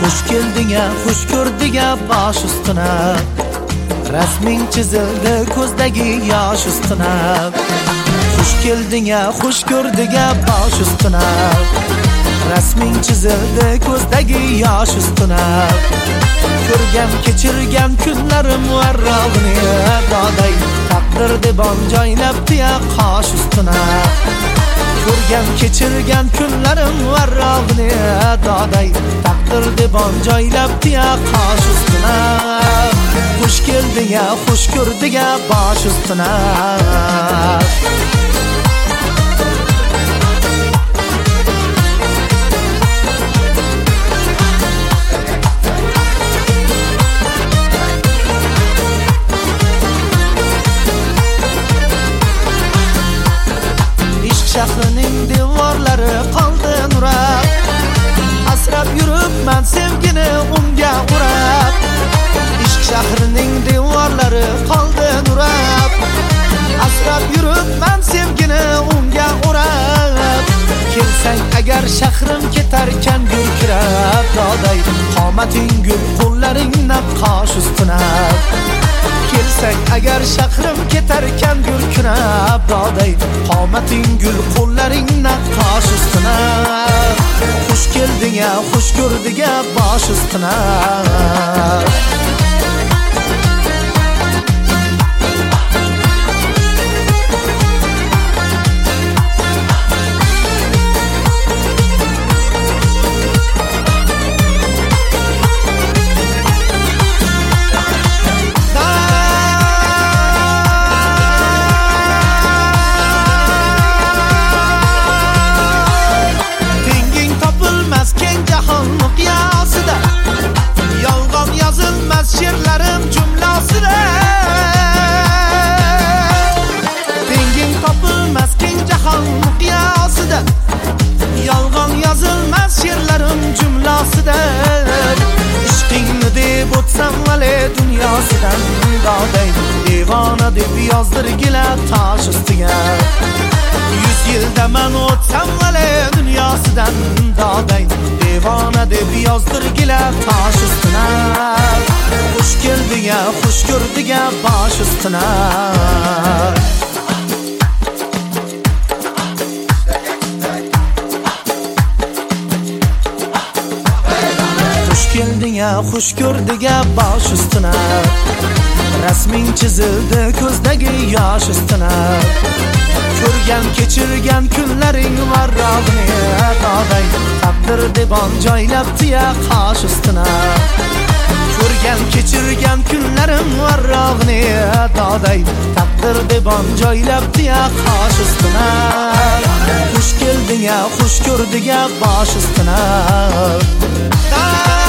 Xush kelding-a, xush ko'rdik-a bosh ustuna. Rasming chizildi ko'zdagi yosh ustuna. Xush kelding-a, xush ko'rdik-a bosh ustuna. Rasming chizildi ko'zdagi yosh ustuna. Ko'rgan kechirgan kunlarim varrog'ini doday taqdir deb joylabdi-ya qosh ustuna. Ko'rgan kechirgan kunlarim varrog'ini doday taqdir deb joylabdi-ya qosh ustuna. Xush kelding-a, xush ko'rdik-a bosh ustuna. Shahrining devorlari qoldi nurab, asrab yuribman sevgini unga urab. Ishq shahrining devorlari qoldi nurab, asrab yuribman sevgini unga urab. Kelsang agar shahrim ketarkan gurkirab, doday qomating gul qo'llaring naqqosh ustuna. Kelsang agar shahrim ketarkan gurkirab, doday qomating gul qo'llaring naqqosh ustuna. Xush kelding-a, xush ko'rdik-a bosh ustuna. She'rlarim jumlasida tenging topilmas keng jahon miqyosida. Yolg'on yozilmas she'rlarim jumlasida. Ishqingni deb o'tsam vale dunyosidan, doday devona deb yozdirgilar tosh ustiga. 100 yilda men o'tsam vale dunyosidan, doday devona deb yozdirgilar tosh ustuna. Xush kelding-a, xush ko'rdik-a bosh ustuna. Xush kelding-a, xush ko'rdik-a bosh ustuna. Rasming chizildi ko'zdagi yosh ustuna. Ko'rgan kechirgan kunlaring varrog'ini doday taqdir deb joylabdi-ya qosh ustuna. Ko'rgan kechirgan kunlarim varrog'ini doday taqdir deb joylabdi-ya qosh ustuna. Xush kelding-a, xush ko'rdik-a bosh ustuna.